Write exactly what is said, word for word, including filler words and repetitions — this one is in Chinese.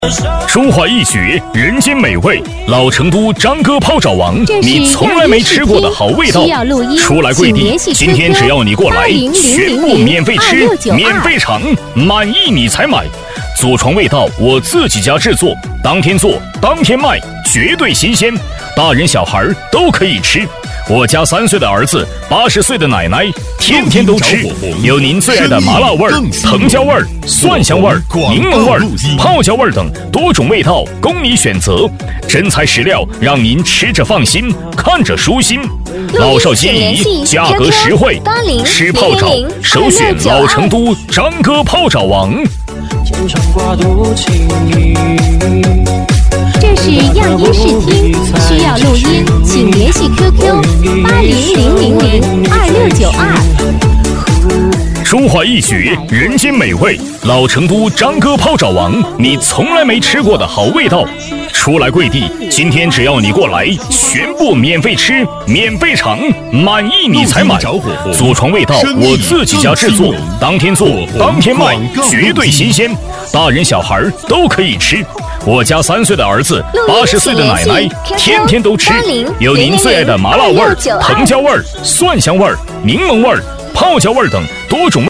中华一绝，人间美味，老成都张哥泡澡王，你从来没吃过的好味道。出来跪地，今天只要你过来，全部免费吃，免费尝，满意你才买。祖传味道，我自己家制作，当天做，当天卖，绝对新鲜，大人小孩都可以吃。我家三岁的儿子，八十岁的奶奶，天天都吃。有您最爱的麻辣味儿、藤椒味儿、蒜香味儿、柠檬味儿、泡椒味儿等多种味道供你选择，真材实料，让您吃着放心，看着舒心。老少皆宜，价格实惠，吃泡澡首选老成都张哥泡澡王。 这是样音视听，需要录音，请联系 Q Q 八零零零零二六九二。 中华一绝，人间美味，老成都张哥泡澡王，你从来没吃过的好味道。出来跪地，今天只要你过来，全部免费吃，免费尝，满意你才买。祖传味道，我自己家制作，当天做，当天卖，绝对新鲜，大人小孩都可以吃。我家三岁的儿子，八十岁的奶奶，天天都吃。有您最爱的麻辣味儿、藤椒味儿、蒜香味儿、柠檬味儿、泡椒味儿等多种